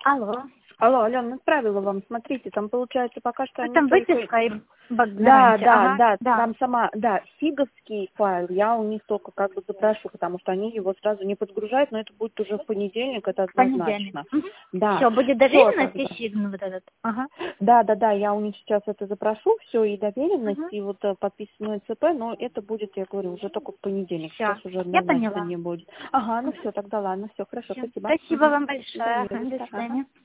Алло. Алло, Алена, отправила вам, смотрите, там получается пока что... Там только... вытяжка и Да, там сама, фиговский файл, я у них только как бы запрошу, потому что они его сразу не подгружают, но это будет уже в понедельник, это однозначно. Да. Все, будет доверенность и сигн вот этот. Да, я у них сейчас это запрошу, все, и доверенность, и вот подписанную ЦП, но это будет, я говорю, уже только в понедельник, Всё. сейчас уже Я однозначно поняла. не будет. Ага, ну все, тогда ладно, все, хорошо, Всё. спасибо. Спасибо вам большое. До Ага. свидания.